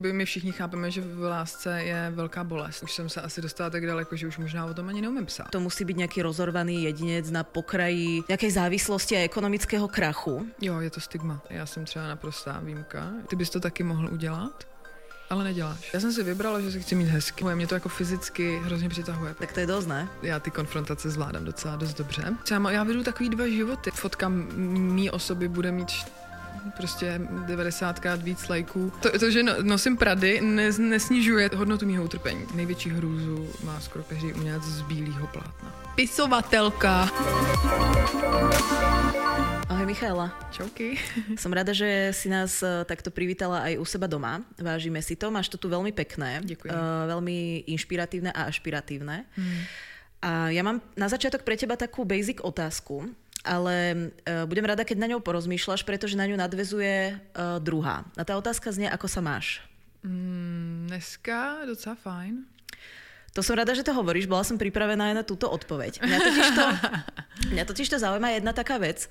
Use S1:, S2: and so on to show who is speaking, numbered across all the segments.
S1: My všichni chápeme, že v lásce je velká bolest. Už jsem se asi dostala tak daleko, že už možná o tom ani neumím psát.
S2: To musí byť nejaký rozorvaný jedinec na pokraji nejakej závislosti a ekonomického krachu.
S1: Jo, je to stigma. Já jsem třeba naprostá výjimka. Ty bys to taky mohl udělat, ale neděláš. Já jsem si vybrala, že se chci mít hezky. Mě to jako fyzicky hrozně přitahuje.
S2: Tak to je dosť, ne?
S1: Já ty konfrontace zvládám docela dost dobře. Třeba já vedu takový 2 životy. Fotka mý osoby bude mít prostě 90krát víc lajků. To že nosím Prady, nesnižuje hodnotu mýho utrpení. Největší hrůzu má skoro každý umělec z bílého plátna. Pisovatelka.
S2: Ahoj Michaela.
S1: Čauky.
S2: Som rada, že si nás takto privítala aj u seba doma. Vážime si to, máš to tu veľmi pekné.
S1: Ďakujem.
S2: Veľmi inšpiratívne a ašpiratívne. A ja mám na začiatok pre teba takú basic otázku, ale budem rada, keď na ňou porozmýšľaš, pretože na ňu nadväzuje druhá. A tá otázka znie, ako sa máš?
S1: Dneska docela fajn.
S2: To som rada, že to hovoríš, bola som pripravená aj na túto odpoveď. Mňa totiž to zaujíma jedna taká vec,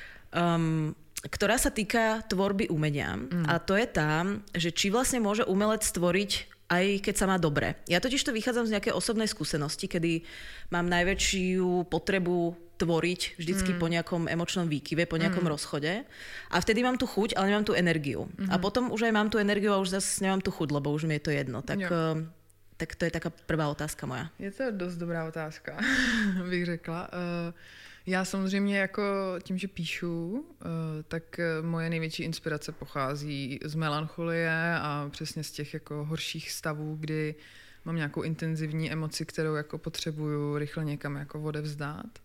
S2: ktorá sa týka tvorby umenia. A to je tá, že či vlastne môže umelec stvoriť aj keď sa má dobre. Ja totiž to vychádzam z nejakej osobnej skúsenosti, kedy mám najväčšiu potrebu tvoriť vždycky po nejakom emočnom výkyve, po nejakom rozchode. A vtedy mám tu chuť, ale nemám tu energiu. A potom už aj mám tu energiu a už zase nemám tu chuť, lebo už mi je to jedno. Tak to je taká prvá otázka moja.
S1: Je to dost dobrá otázka, bych řekla. Já samozřejmě jako tím, že píšu, tak moje největší inspirace pochází z melancholie a přesně z těch jako horších stavů, kdy mám nějakou intenzivní emoci, kterou jako potřebuju rychle někam jako odevzdát.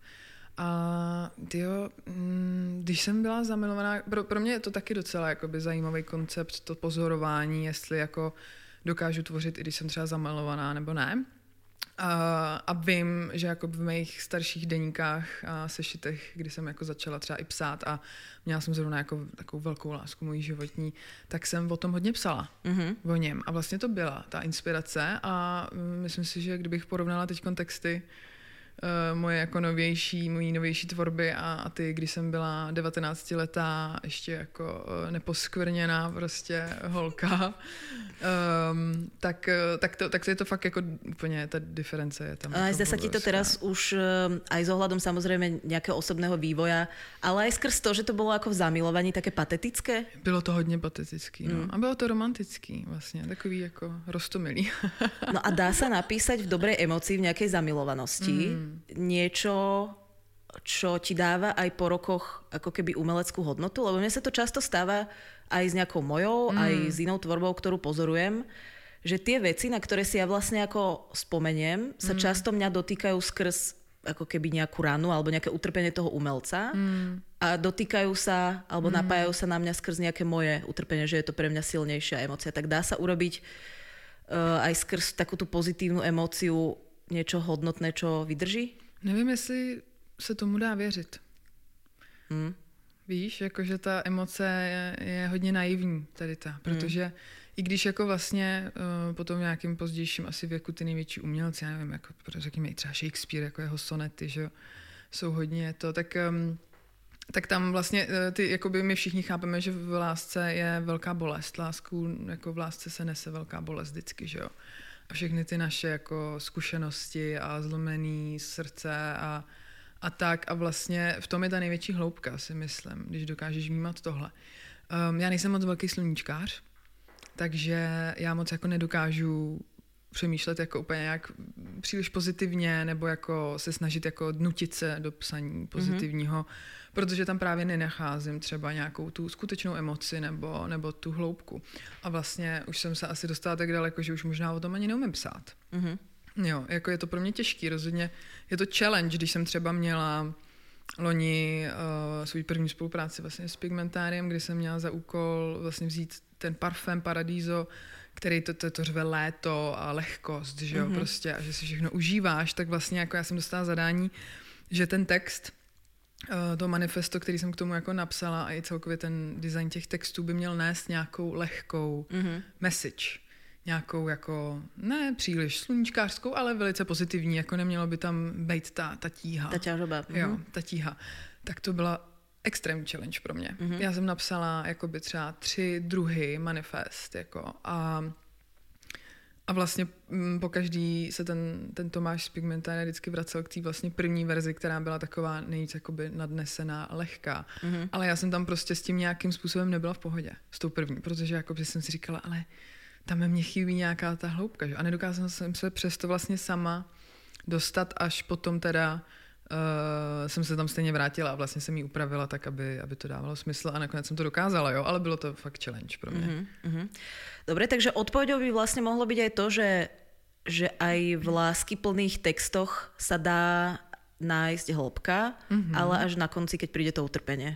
S1: A když jsem byla zamilovaná, pro mě je to taky docela jakoby zajímavý koncept, to pozorování, jestli jako dokážu tvořit, i když jsem třeba zamilovaná nebo ne. A vím, že jako v mých starších deníkách a sešitech, kdy jsem jako začala třeba i psát a měla jsem zrovna jako takovou velkou lásku mojí životní, tak jsem o tom hodně psala. O něm. A vlastně to byla ta inspirace a myslím si, že kdybych porovnala teď texty moje jako mojí novější tvorby a ty, když jsem byla 19letá, ještě jako neposkvrněná prostě holka, tak je to fakt jako úplně, ta diference je tam.
S2: Ale zdá sa ti to teraz už aj s ohľadom samozrejme nejakého osobného vývoja, ale aj skrz to, že to bolo ako v zamilovaní také patetické?
S1: Bylo to hodně patetický, no. A bylo to romantický vlastně, takový jako roztomilý.
S2: No a dá sa napísať v dobrej emocii v nejakej zamilovanosti niečo, čo ti dáva aj po rokoch ako keby umeleckú hodnotu? Lebo mne sa to často stáva aj s nejakou mojou, aj s inou tvorbou, ktorú pozorujem, že tie veci, na ktoré si ja vlastne ako spomeniem, sa často mňa dotýkajú skrz ako keby nejakú ranu alebo nejaké utrpenie toho umelca a dotýkajú sa alebo napájajú sa na mňa skrz nejaké moje utrpenie, že je to pre mňa silnejšia emócia. Tak dá sa urobiť aj skrz takú tú pozitívnu emóciu niečo hodnotné, čo vydrží?
S1: Nevím, jestli se tomu dá věřit. Víš, jakože ta emoce je hodně naivní tady ta, protože i když jako vlastně potom v nějakým pozdějším asi věku ty největší umělci, já nevím, jako řekněme i třeba Shakespeare, jako jeho sonety, že jsou hodně to, tak tam vlastně ty, jakoby my všichni chápeme, že v lásce je velká bolest. Jako v lásce se nese velká bolest vždycky, že jo. A všechny ty naše jako zkušenosti a zlomený srdce a tak. A vlastně v tom je ta největší hloubka, si myslím, když dokážeš vnímat tohle. Já nejsem moc velký sluníčkář, takže já moc jako nedokážu přemýšlet jako úplně nějak příliš pozitivně nebo jako se snažit jako nutit se do psaní pozitivního, protože tam právě nenacházím třeba nějakou tu skutečnou emoci nebo tu hloubku. A vlastně už jsem se asi dostala tak daleko, že už možná o tom ani neumím psát. Jo, jako je to pro mě těžký, rozhodně je to challenge, když jsem třeba měla loni svůj první spolupráci vlastně s Pigmentáriem, kdy jsem měla za úkol vlastně vzít ten parfém Paradiso, který to řve léto a lehkost, že jo, prostě, a že si všechno užíváš, tak vlastně jako já jsem dostala zadání, že ten text, to manifesto, který jsem k tomu jako napsala a i celkově ten design těch textů by měl nést nějakou lehkou message. Nějakou jako, ne příliš sluníčkářskou, ale velice pozitivní, jako nemělo by tam být ta tíha.
S2: Ta ťažoba.
S1: Jo, ta tíha. Tak to byla extrémní challenge pro mě. Já jsem napsala jakoby třeba 3 druhy manifest jako, a A vlastně po každý se ten Tomáš z Pigmentania vždycky vracel k té vlastně první verzi, která byla taková nejvíc jakoby nadnesená, lehká. Ale já jsem tam prostě s tím nějakým způsobem nebyla v pohodě, s tou první, protože jakoby jsem si říkala, ale tam mě chybí nějaká ta hloubka, že? A nedokázala jsem se přesto vlastně sama dostat, až potom teda jsem se tam stejně vrátila a vlastně jsem ji upravila tak, aby to dávalo smysl a nakonec jsem to dokázala, jo, ale bylo to fakt challenge pro mě.
S2: Dobre, takže odpoveďou by vlastne mohlo byť aj to, že aj v láskyplných textoch sa dá nájsť hĺbka, ale až na konci, keď príde to utrpenie.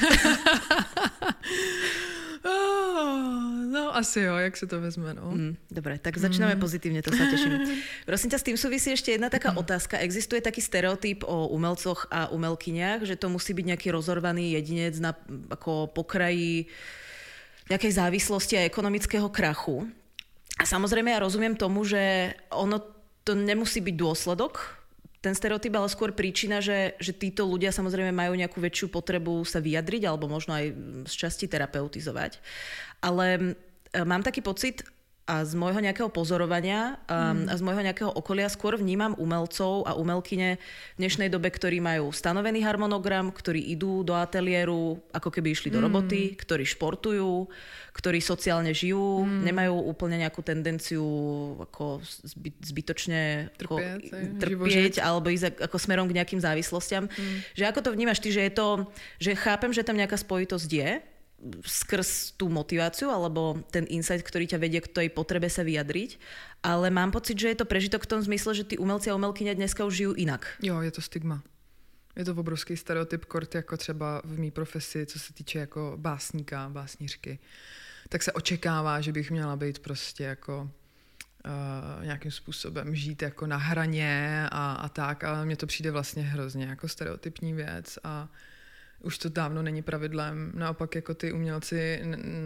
S1: No asi jo, jak se to vezme, no.
S2: Dobre, tak začneme pozitívne, to sa teším. Prosím ťa, s tým súvisí ešte jedna taká otázka. Existuje taký stereotyp o umelcoch a umelkyniach, že to musí byť nejaký rozorvaný jedinec na ako pokraji nejakej závislosti a ekonomického krachu. A samozrejme ja rozumiem tomu, že ono to nemusí byť dôsledok, ten stereotyp, ale skôr príčina, že títo ľudia samozrejme majú nejakú väčšiu potrebu sa vyjadriť alebo možno aj z časti terapeutizovať. Ale mám taký pocit a z môjho nejakého pozorovania a z môjho nejakého okolia skôr vnímam umelcov a umelkyne v dnešnej dobe, ktorí majú stanovený harmonogram, ktorí idú do ateliéru, ako keby išli do roboty, ktorí športujú, ktorí sociálne žijú, nemajú úplne nejakú tendenciu ako zbytočne trpieť alebo ísť ako smerom k nejakým závislostiam. Že ako to vnímaš ty, že je to, že chápem, že tam nejaká spojitosť je, skrz tú motiváciu alebo ten insight, ktorý ťa vedie k tej potrebe sa vyjadriť, ale mám pocit, že je to prežitok v tom zmysle, že tí umelci a umelkyně dneska už žijú inak.
S1: Jo, je to stigma. Je to obrovský stereotyp, kort jako třeba v mý profesi, co se týče jako básníka, básnířky. Tak se očekává, že bych měla být prostě jako nějakým způsobem žít jako na hraně a tak, ale mně to přijde vlastně hrozně jako stereotypní věc a už to dávno není pravidlem. Naopak jako ty umělci,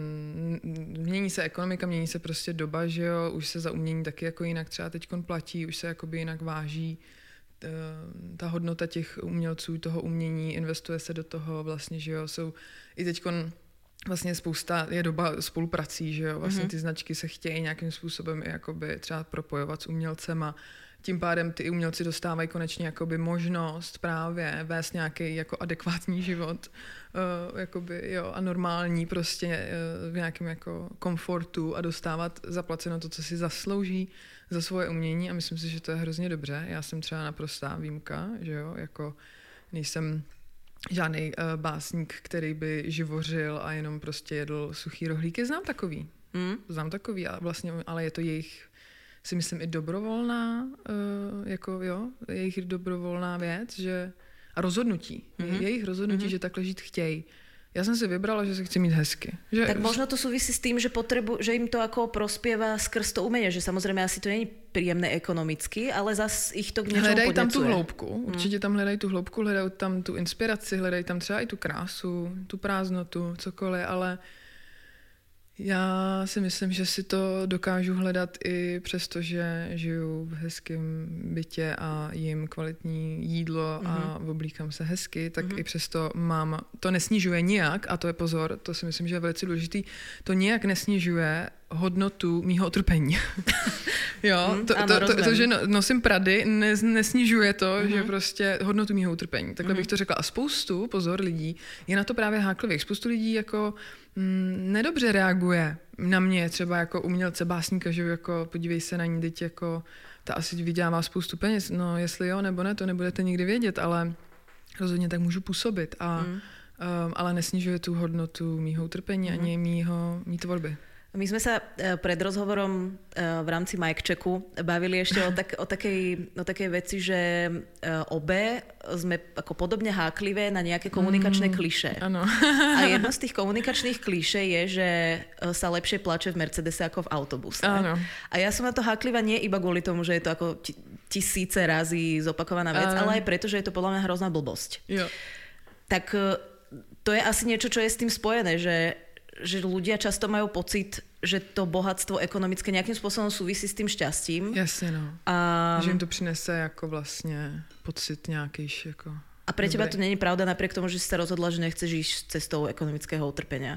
S1: mění se ekonomika, mění se prostě doba, že jo, už se za umění taky jako jinak třeba teďkon platí, už se jakoby jinak váží ta hodnota těch umělců, toho umění, investuje se do toho vlastně, že jo, jsou i teďkon vlastně spousta, je doba spoluprací, že jo, vlastně ty značky se chtějí nějakým způsobem i jakoby třeba propojovat s umělcema. Tím pádem ty umělci dostávají konečně jakoby možnost právě vést nějaký jako adekvátní život jakoby, jo, a normální prostě v nějakém jako komfortu a dostávat zaplaceno to, co si zaslouží za svoje umění a myslím si, že to je hrozně dobře. Já jsem třeba naprostá výjimka, že jo, jako nejsem žádný básník, který by živořil a jenom prostě jedl suchý rohlíky. Znám takový a vlastně, ale je to jejich si myslím i dobrovolná, jako jo, jejich dobrovolná věc, že a rozhodnutí, jejich rozhodnutí, že takhle žít chtějí. Já jsem si vybrala, že se chci mít hezky. Že,
S2: tak možno to súvisí s tým, že im to ako prospieva skrz to umenie, že samozrejme asi to není príjemné ekonomicky, ale zas ich to k něčemu podněcuje.
S1: Hledají tam tu hloubku, určitě tam hledají tu hloubku, hledají tam tu inspiraci, hledají tam třeba i tu krásu, tu prázdnotu, cokoliv, ale já si myslím, že si to dokážu hledat i přesto, že žiju v hezkém bytě a jím kvalitní jídlo a oblíkám se hezky, tak i přesto mám, to nesnižuje nijak, a to je pozor, to si myslím, že je velice důležitý, to nijak nesnižuje hodnotu mýho utrpení. Jo, to, že nosím Prady, nesnižuje to, že prostě hodnotu mýho utrpení. Takhle bych to řekla. A spoustu, pozor, lidí je na to právě háklivých. Spoustu lidí jako nedobře reaguje na mě, třeba jako umělce, básníka, že jako podívej se na ní, teď jako ta asi vydělává spoustu peněz. No, jestli jo nebo ne, to nebudete nikdy vědět, ale rozhodně tak můžu působit. Ale nesnižuje tu hodnotu mýho utrpení ani mý tvorby.
S2: My sme sa pred rozhovorom v rámci Mic Checku bavili ešte o takej veci, že obe sme ako podobne háklivé na nejaké komunikačné klišé.
S1: Ano.
S2: A jedno z tých komunikačných klišé je, že sa lepšie plače v Mercedese ako v autobuse.
S1: Ano.
S2: A ja som na to háklivá nie iba kvôli tomu, že je to ako tisíce razy zopakovaná vec, ale aj preto, že je to podľa mňa hrozná blbosť.
S1: Jo.
S2: Tak to je asi niečo, čo je s tým spojené, že ľudia často majú pocit, že to bohatstvo ekonomické nejakým spôsobom súvisí s tým šťastím.
S1: Jasne, no. Že im to přinese jako vlastně pocit nějakýž jako...
S2: A pre teba to není pravda napriek tomu, že si sa rozhodla, že nechceš ísť cestou ekonomického utrpenia?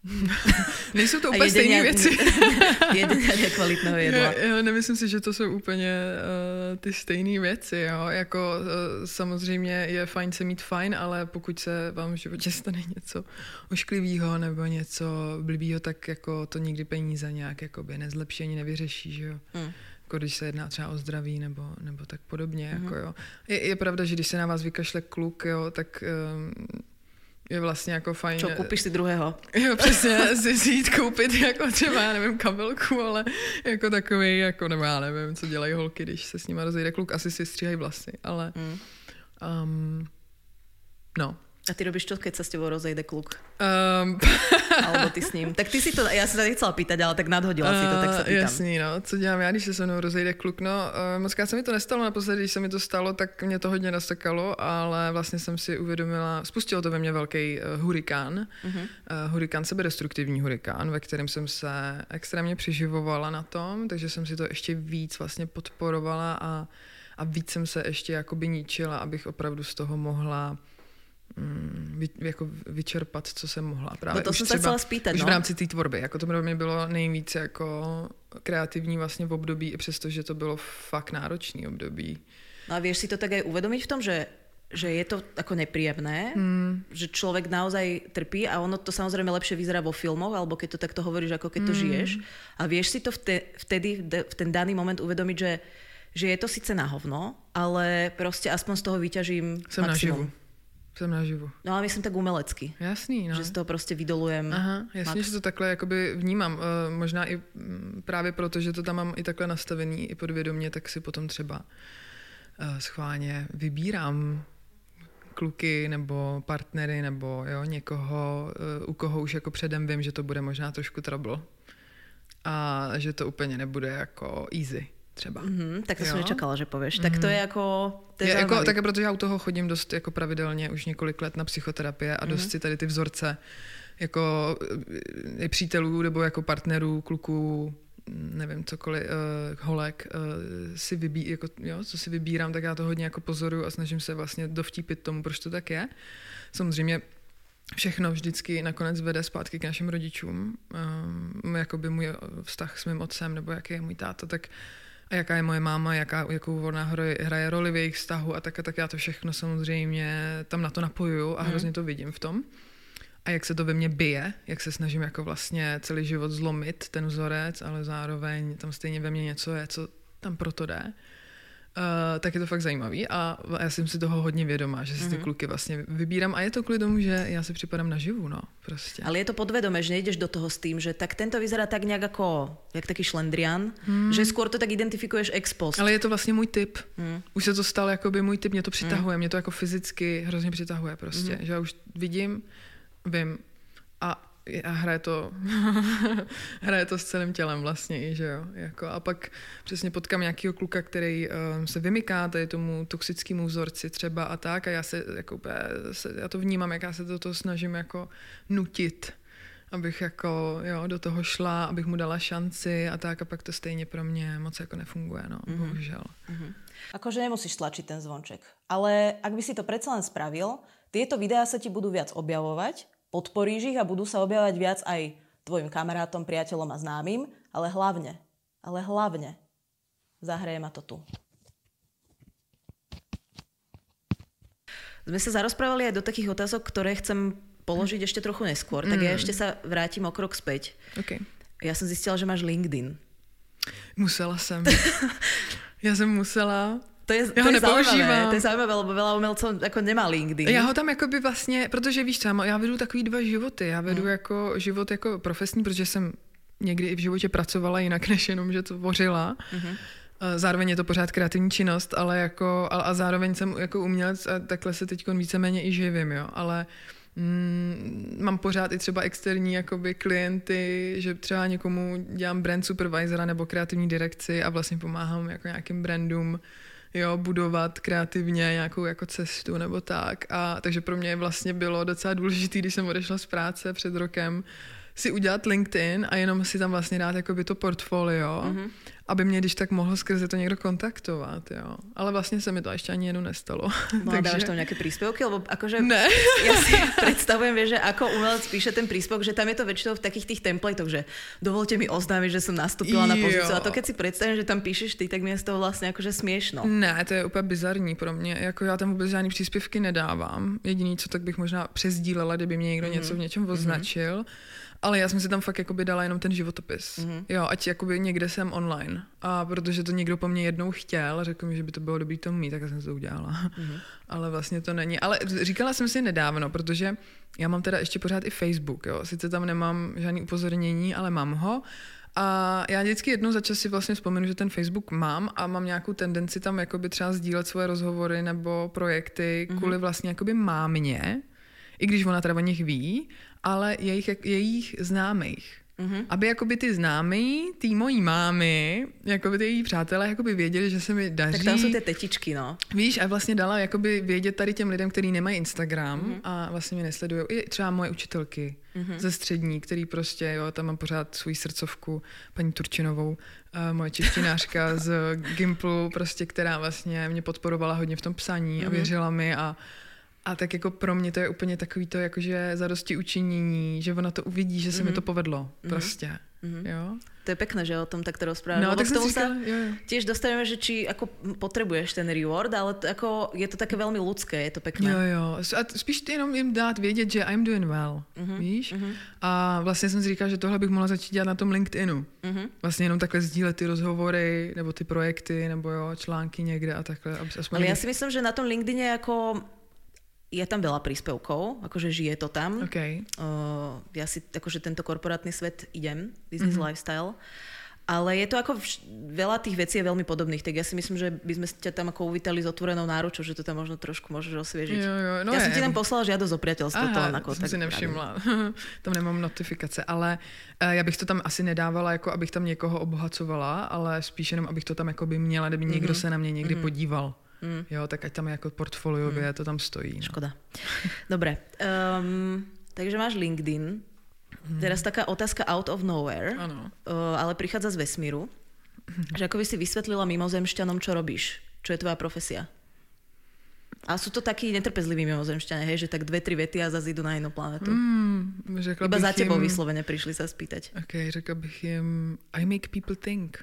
S1: Nejsou to úplně stejné věci.
S2: Jedení kvalitného jedla.
S1: Já nemyslím si, že to jsou úplně ty stejné věci. Jo? Jako, samozřejmě je fajn se mít fajn, ale pokud se vám v životě stane něco ošklivého nebo něco blbýho, tak jako to nikdy peníze nějak jakoby nezlepší ani nevyřeší. Že jo? Jako když se jedná třeba o zdraví nebo tak podobně. Jako, jo. Je pravda, že když se na vás vykašle kluk, jo, tak je vlastně jako fajn.
S2: Čo, koupíš si druhého?
S1: Jo, přesně, si jít koupit jako třeba, já nevím, kabelku, ale jako takový, jako nebo já nevím, co dělají holky, když se s nima rozejde kluk, asi si stříhají vlasy, ale no.
S2: A ty robíš čo, keď sa s tebou rozejde kluk? Alebo ty s ním. Tak ty si to, ja sa nechcela pýtať, ale tak nadhodila si to, tak sa pýtam.
S1: Jasný, no. Co dělám já, když se se mnou rozejde kluk? No, mockrát se mi to nestalo naposledy, když se mi to stalo, tak mě to hodně nastakalo, ale vlastně jsem si uvědomila, spustilo to ve mně velký hurikán. Hurikán, sebedestruktivní hurikán, ve kterém jsem se extrémně přiživovala na tom, takže jsem si to ještě víc vlastně podporovala a víc jsem se ještě jakoby ničila, abych opravdu z toho mohla jako vyčerpat, co jsem mohla. Právě
S2: no to jsem se chcela spýtať,
S1: už v rámci té tvorby. Jako to pro mě bylo nejvíc jako kreativní vlastně v období, i přesto, že to bylo fakt náročný období.
S2: No a vieš si to tak aj uvedomiť v tom, že je to ako nepríjemné, že človek naozaj trpí a ono to samozrejme lepšie vyzerá vo filmoch, alebo keď to takto hovoríš, ako keď to žiješ. A vieš si to vtedy, v ten daný moment uvedomiť, že je to síce na hovno, ale proste aspoň z toho vyťažím maximum.
S1: Jsem naživu.
S2: No ale myslím tak umelecky.
S1: Jasný, no.
S2: Že z toho prostě vydolujem.
S1: Aha, jasně, že to takhle jakoby vnímám. Možná i právě proto, že to tam mám i takhle nastavený, i podvědomě, tak si potom třeba schválně vybírám kluky nebo partnery nebo jo, někoho, u koho už jako předem vím, že to bude možná trošku trouble. A že to úplně nebude jako easy. Třeba.
S2: Tak to jsem nečakala, že pověš. Tak to je jako...
S1: Také protože já u toho chodím dost jako pravidelně už několik let na psychoterapie a dost si tady ty vzorce jako přítelů nebo jako partnerů, kluků, nevím, cokoliv, holek, co si vybírám, tak já to hodně jako pozoruju a snažím se vlastně dovtípit tomu, proč to tak je. Samozřejmě všechno vždycky nakonec vede zpátky k našim rodičům. Jakoby můj vztah s mým otcem nebo jaký je můj táta, tak a jaká je moje máma, jakou ona hraje roli v jejich vztahu a tak já to všechno samozřejmě tam na to napojuju a hrozně to vidím v tom. A jak se to ve mně bije, jak se snažím jako vlastně celý život zlomit ten vzorec, ale zároveň tam stejně ve mně něco je, co tam proto jde. Tak je to fakt zajímavý a já jsem si toho hodně vědomá, že si ty kluky vlastně vybírám a je to kvůli tomu, že já si připadám naživu, no, prostě.
S2: Ale je to podvedomé, že nejdeš do toho s tým, že tak tento vyzerá tak nějak jako, jak taký šlendrian, že skôr to tak identifikuješ ex post.
S1: Ale je to vlastně můj typ. Už se to stalo jakoby můj typ, mě to přitahuje, mě to jako fyzicky hrozně přitahuje prostě, že já už vím a hraje to s celým tělem vlastně i, že jo. Jako, a pak přesně potkám nějakého kluka, který se vymyká tady tomu toxickému vzorci třeba a tak a já já to vnímám, jak já se do toho snažím jako nutit, abych jako do toho šla, abych mu dala šanci a tak a pak to stejně pro mě moc jako nefunguje, no, bohužel.
S2: Akože nemusíš tlačiť ten zvonček, ale ak by si to predsa len spravil, tieto videá sa ti budú viac objavovať, podporíš ich a budú sa objavovať viac aj tvojim kamarátom, priateľom a známym, ale hlavne zahraje ma to tu. Sme sa zarozprávali aj do takých otázok, ktoré chcem položiť ešte trochu neskôr, tak ja ešte sa vrátim o krok späť.
S1: Okay.
S2: Ja som zistila, že máš LinkedIn.
S1: Musela jsem. Já jsem musela...
S2: To je zaujímavé, lebo veľa umelcov jako nemá LinkedIn.
S1: Já ho tam jakoby vlastně, protože víš co, já vedu takový dva životy. Já vedu jako život jako profesní, protože jsem někdy i v životě pracovala jinak, než jenom, že tvořila. Zároveň je to pořád kreativní činnost, ale a zároveň jsem jako umělec a takhle se teď víceméně i živím, jo. Ale mám pořád i třeba externí jakoby klienty, že třeba někomu dělám brand supervisora nebo kreativní direkci a vlastně pomáhám jako nějakým brandům budovat kreativně nějakou jako cestu nebo tak. A takže pro mě vlastně bylo docela důležité, když jsem odešla z práce před rokem, si udělat LinkedIn a jenom si tam vlastně dát jakoby to portfolio, aby mě když tak mohl skrze to někdo kontaktovat, jo. Ale vlastně se mi to ještě ani jednou nestalo.
S2: No a dávaš tam nejaké príspevky? Lebo akože
S1: ne.
S2: Ja si predstavujem, vieš, že ako umelec píše ten príspevok, že tam je to väčšinou v takých tých templatoch, že dovolte mi oznámiť, že som nastúpila na pozíciu. A to keď si predstavím, že tam píšeš ty, tak mi je z toho vlastně akože smiešno.
S1: Ne, to je úplně bizarní pro mě. Jako já tam vůbec žádný příspěvky nedávám. Jediný, co tak bych možná přesdílela, kdyby mě někdo něco v něčem označil. Ale já jsem si tam fakt jakoby dala jenom ten životopis. Jo, ať jakoby někde jsem online. A protože to někdo po mně jednou chtěl, řekl mi, že by to bylo dobrý to mít, tak já jsem to udělala. Ale vlastně to není. Ale říkala jsem si nedávno, protože já mám teda ještě pořád i Facebook, jo. Sice tam nemám žádný upozornění, ale mám ho. A já vždycky jednou za čas si vlastně vzpomenu, že ten Facebook mám a mám nějakou tendenci tam jakoby třeba sdílet svoje rozhovory nebo projekty kvůli vlastně jakoby mámě, i když ona teda o nich ví, ale jejich známých. Aby jakoby ty známí, ty mojí mámy, jakoby ty její přátelé jakoby věděli, že se mi daří.
S2: Tak tam jsou ty tetičky, no.
S1: Víš, a vlastně dala jakoby vědět tady těm lidem, kteří nemají Instagram a vlastně mě nesledují. I třeba moje učitelky ze střední, který prostě, jo, tam mám pořád svou srdcovku, paní Turčinovou, moje češtinářka z Gimplu, prostě, která vlastně mě podporovala hodně v tom psaní a věřila mi a tak jako pro mě to je úplně takový to jakože zadosti učinění, že ona to uvidí, že se mi to povedlo. Prostě. Jo?
S2: To je pekné, že o tom takto rozpráváš.
S1: No, tak
S2: k tomu sa
S1: jo.
S2: tiež dostaneme, že či ako potrebuješ ten reward, ale to, ako, je to také veľmi ľudské, je to pekné.
S1: Jo. A spíš jenom jim dát vědět, že I'm doing well, víš? A vlastně jsem si říkala, že tohle bych mohla začít dělat na tom LinkedInu. Vlastně jenom takhle sdílet ty rozhovory, nebo ty projekty, nebo jo, články někde a takhle.
S2: Ale ja si myslím, že na tom LinkedIne ako je tam veľa príspevkov, akože žije to tam.
S1: Okay.
S2: Ja si akože tento korporátny svet idem, business lifestyle, ale je to ako veľa tých vecí je veľmi podobných, tak ja si myslím, že by sme ťa tam ako uvítali s otvorenou náručou, že to tam možno trošku môžeš osviežiť.
S1: Jo, no
S2: ja som ti tam poslala žiadosť o priateľstvo.
S1: Aha, to jsem si nevšimla. Tam nemám notifikace, ale já bych to tam asi nedávala, jako abych tam někoho obohacovala, ale spíš jenom, abych to tam jako by měla, kdyby někdo se na mě někdy podíval. Jo, tak ať tam jako portfoliově to tam stojí. No.
S2: Škoda. Dobre. Takže máš LinkedIn. Teraz taká otázka out of nowhere, ale prichádza z vesmíru. Že ako by si vysvetlila mimozemšťanom, čo robíš? Čo je tvoja profesia? A sú to takí netrpezliví mimozemšťania, hej, že tak 2-3 vety a zase idú na inú planetu. Iba za tebou vyslovene prišli sa spýtať.
S1: Ok, řekla bych jim I make people think.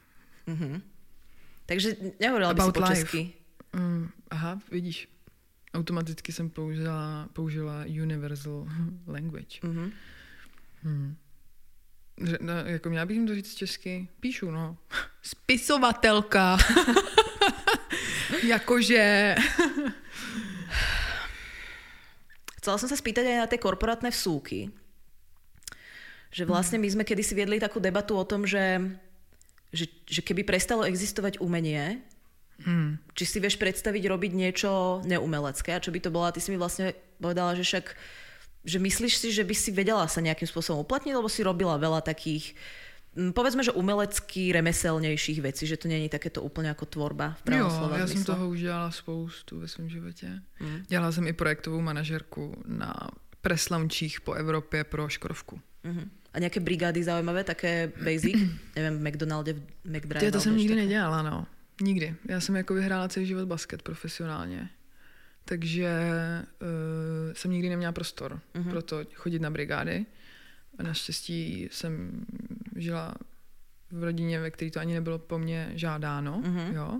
S2: Takže nehovorila by si po česky.
S1: Aha, vidíš. Automaticky jsem použila universal language. No, jako měla bych jim to říct česky? Píšu, no. Spisovatelka. Jakože...
S2: Chcela som sa spýtať aj na tie korporátne vsúky. Že vlastne my sme kedysi viedli takú debatu o tom, že keby prestalo existovať umenie, či si vieš predstaviť robiť niečo neumelecké a čo by to bola, ty si mi vlastne povedala, že však, že myslíš si, že by si vedela sa nejakým spôsobom uplatniť, lebo si robila veľa takých, povedzme, že umelecky remeselnejších vecí, že to není takéto úplne ako tvorba v pravom slova
S1: zmysle. Já jsem toho už dělala spoustu ve svém životě. Dělala jsem i projektovou manažerku na press launchích po Evropě pro Škodovku.
S2: A nějaké brigády zaujímavé, také basic? Nevím, v McDonaldě, v McDrive.
S1: To jsem nikdy nedělala, no. Nikdy. Já jsem jako vyhrála celý život basket profesionálně. Takže jsem nikdy neměla prostor pro to chodit na brigády. A naštěstí jsem žila v rodině, ve které to ani nebylo po mně žádáno. Jo.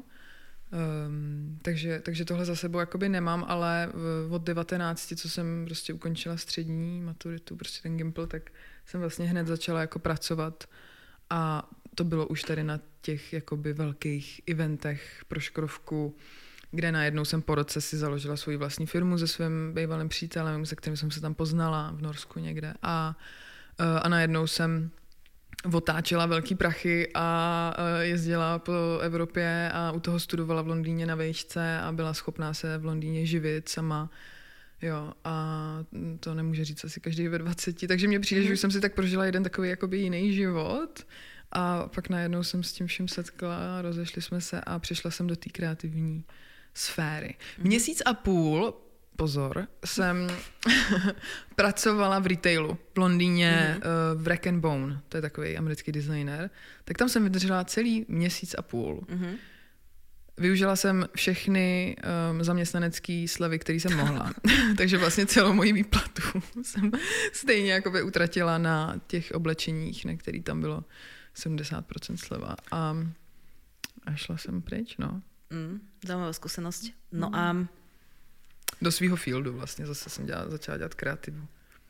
S1: Takže tohle za sebou jakoby nemám, ale od 19, co jsem prostě ukončila střední maturitu, prostě ten Gimpl, tak jsem vlastně hned začala jako pracovat a to bylo už tady na těch jakoby velkých eventech pro Škodovku, kde najednou jsem po roce si založila svou vlastní firmu se svým bývalým přítelem, se kterým jsem se tam poznala v Norsku někde a najednou jsem otáčela velký prachy a jezdila po Evropě a u toho studovala v Londýně na vejšce a byla schopná se v Londýně živit sama. Jo, a to nemůže říct asi každý ve 20. Takže mně přijde, že už jsem si tak prožila jeden takový jakoby jiný život a pak najednou jsem s tím vším setkala, rozešli jsme se a přišla jsem do té kreativní sféry. Měsíc a půl pozor, jsem pracovala v retailu v Londýně v Rack and Bone, to je takový americký designer, tak tam jsem vydržela celý měsíc a půl. Využila jsem všechny zaměstnanecké slevy, které jsem mohla. Takže vlastně celou moji výplatu jsem stejně jakoby utratila na těch oblečeních, na který tam bylo 70% sleva. A šla jsem pryč, no.
S2: Zaujímavá zkušenost. No a...
S1: Do svýho fieldu vlastně zase jsem začala dělat kreativu.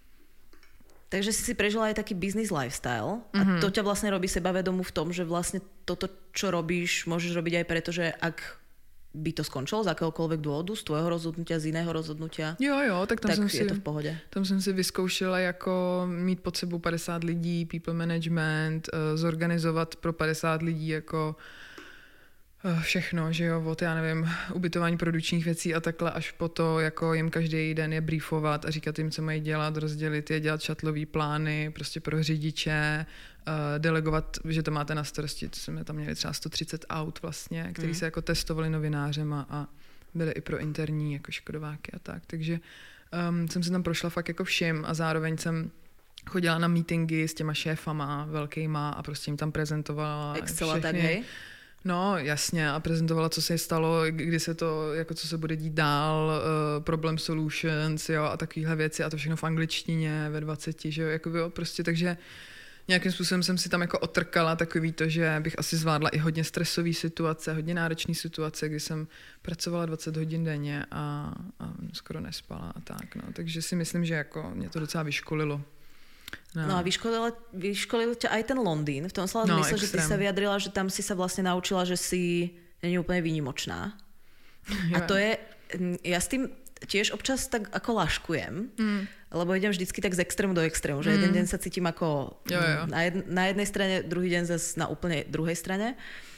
S2: Takže si prežila aj taký business lifestyle a to ťa vlastne robí sebavedomú v tom, že vlastne toto, čo robíš, môžeš robiť aj preto, že ak by to skončilo z akéhokoľvek dôvodu, z tvojho rozhodnutia, z iného rozhodnutia,
S1: jo, tak tam
S2: je to v pohode.
S1: Tam jsem si vyzkoušela jako mít pod sebou 50 lidí, people management, zorganizovat pro 50 lidí jako všechno, že jo, od, já nevím, ubytování produčních věcí a takhle až po to, jako jim každý den je briefovat a říkat jim, co mají dělat, rozdělit je, dělat šatlový plány, prostě pro řidiče, delegovat, že to máte na starosti, to jsme tam měli třeba 130 aut vlastně, který se jako testovali novinářem a byly i pro interní jako škodováky a tak, takže jsem se tam prošla fakt jako všim a zároveň jsem chodila na meetingy s těma šéfama velkýma a prostě jim tam prezentovala
S2: Excel
S1: všechny.
S2: Tak, hej?
S1: No, jasně, a prezentovala, co se stalo, kdy se to, jako co se bude dít dál, problem solutions, jo, a takovéhle věci, a to všechno v angličtině ve 20, že jo, jako jo, prostě, takže nějakým způsobem jsem si tam jako otrkala takový to, že bych asi zvládla i hodně stresové situace, hodně náročné situace, kdy jsem pracovala 20 hodin denně a skoro nespala a tak, no, takže si myslím, že jako mě to docela vyškolilo.
S2: No a vyškolil ťa aj ten Londýn, v tom slova zmysle, že ty sa vyjadrila, že tam si sa vlastne naučila, že si není úplne výnimočná. A to je, ja s tým tiež občas tak ako laškujem, lebo idem vždycky tak z extrému do extrému, že jeden deň sa cítim ako na jednej strane, druhý deň zase na úplne druhej strane.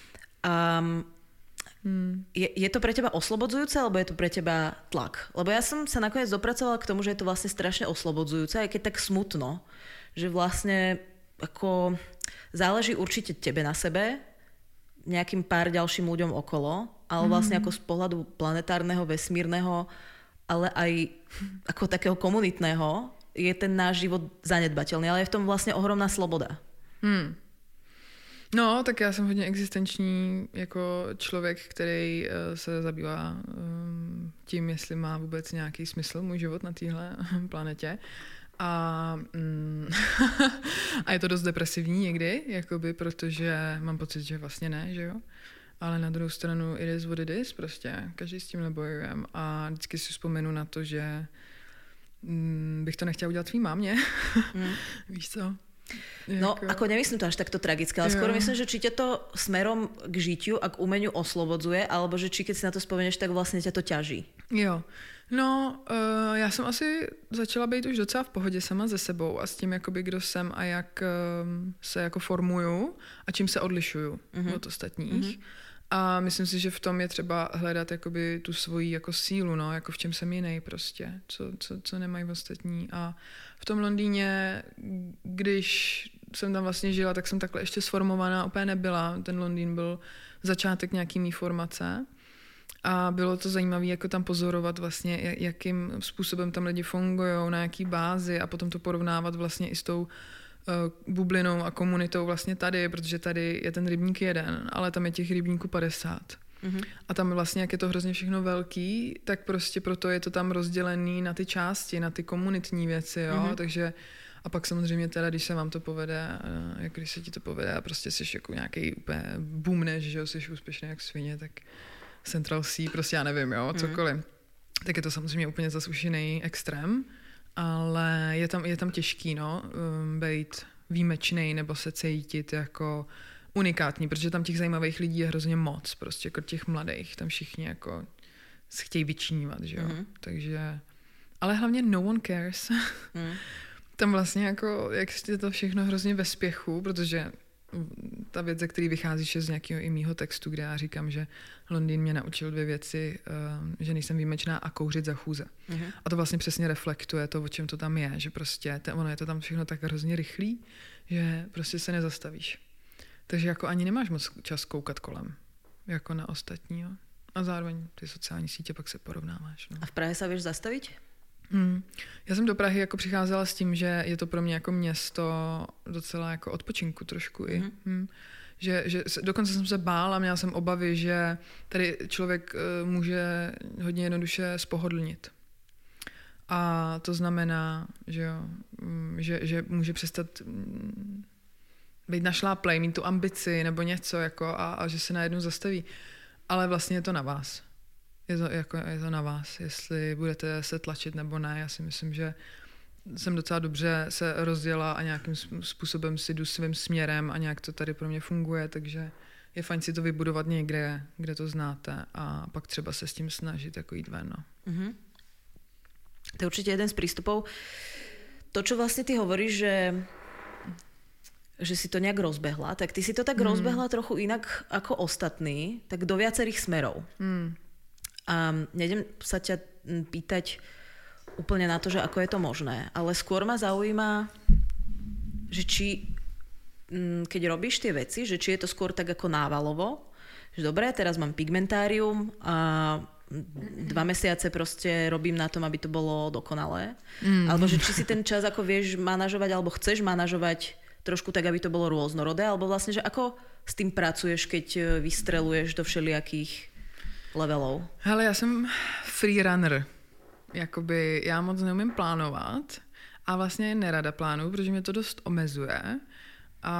S2: Je to pre teba oslobodzujúce, alebo je to pre teba tlak? Lebo ja som sa nakoniec dopracovala k tomu, že je to vlastne strašne oslobodzujúce, aj keď tak smutno, že vlastne ako záleží určite tebe na sebe, nejakým pár ďalším ľuďom okolo, ale vlastne ako z pohľadu planetárneho, vesmírneho, ale aj ako takého komunitného je ten náš život zanedbateľný, ale je v tom vlastne ohromná sloboda.
S1: No, tak já jsem hodně existenční jako člověk, který se zabývá tím, jestli má vůbec nějaký smysl můj život na téhle planetě. A je to dost depresivní někdy, jakoby, protože mám pocit, že vlastně ne, že jo? Ale na druhou stranu it is what it is, prostě. Každý s tím nebojujeme. A vždycky si vzpomenu na to, že bych to nechtěla udělat tvý mámě. Víš co?
S2: No, ako nemyslím to až takto tragické, ale skôr myslím, že či ťa to smerom k žitiu a k umeniu oslobodzuje, alebo že či keď si na to spomenieš, tak vlastne ťa to ťaží.
S1: Jo. No, já jsem asi začala být už docela v pohodě sama ze sebou a s tím, jakoby, kdo jsem a jak se jako formuju a čím se odlišuju od ostatních. A myslím si, že v tom je třeba hledat jakoby tu svoji jako sílu, no, jako v čem jsem jiný prostě, co nemají ostatní. A v tom Londýně, když jsem tam vlastně žila, tak jsem takhle ještě sformovaná úplně nebyla. Ten Londýn byl začátek nějaký mý formace. A bylo to zajímavé jako tam pozorovat vlastně, jakým způsobem tam lidi fungují, na jaký bázi a potom to porovnávat vlastně i s tou bublinou a komunitou vlastně tady, protože tady je ten rybník jeden, ale tam je těch rybníků 50. A tam vlastně, jak je to hrozně všechno velký, tak prostě proto je to tam rozdělený na ty části, na ty komunitní věci, jo, takže a pak samozřejmě teda, když se vám to povede, jako když se ti to povede a prostě jsi jako nějaký úplně boomneš, že jo, jsi úspěšný jak svině, tak Central C, prostě já nevím, jo, cokoliv. Tak je to samozřejmě úplně zasušený extrém, ale je tam těžký, no, být výjimečnej nebo se cítit jako unikátní, protože tam těch zajímavých lidí je hrozně moc, prostě jako těch mladých, tam všichni jako chtějí vyčnívat, že jo, takže, ale hlavně no one cares. Tam vlastně jako, jak je to všechno hrozně ve spěchu, protože ta věc, ze který vycházíš, je z nějakého i mýho textu, kde já říkám, že Londýn mě naučil 2 věci, že nejsem výjimečná a kouřit za chůze. A to vlastně přesně reflektuje to, o čem to tam je, že prostě ono je to tam všechno tak hrozně rychlý, že prostě se nezastavíš. Takže jako ani nemáš moc čas koukat kolem, jako na ostatní. Jo. A zároveň ty sociální sítě pak se porovnáváš. No.
S2: A v Prahe sa vieš zastaviť?
S1: Já jsem do Prahy jako přicházela s tím, že je to pro mě jako město docela jako odpočinku trošku i. Že dokonce jsem se bála, měla jsem obavy, že tady člověk může hodně jednoduše spohodlnit. A to znamená, že, jo, že může přestat být našláplej, mít tu ambici nebo něco jako a že se najednou zastaví. Ale vlastně je to na vás. Je to na vás, jestli budete se tlačit nebo ne. Já si myslím, že jsem docela dobře se rozděla a nějakým způsobem si jdu svým směrem a nějak to tady pro mě funguje, takže je fajn si to vybudovat někde, kde to znáte a pak třeba se s tím snažit jako jít ven. No.
S2: To je určite jeden z prístupov. To, čo vlastne ty hovoríš, že si to nejak rozbehla, tak ty si to tak rozbehla trochu inak ako ostatní, tak do viacerých smerov. A nejdem sa ťa pýtať úplne na to, že ako je to možné, ale skôr ma zaujíma, že či keď robíš tie veci, že či je to skôr tak ako návalovo, že dobre, teraz mám pigmentárium a 2 mesiace proste robím na tom, aby to bolo dokonalé. Alebo že či si ten čas ako vieš manažovať, alebo chceš manažovať trošku tak, aby to bolo rôznorodé, alebo vlastne, že ako s tým pracuješ, keď vystreluješ do všelijakých levelov?
S1: Hele, já jsem freerunner. Jakoby já moc neumím plánovat a vlastně nerada plánuju, protože mě to dost omezuje a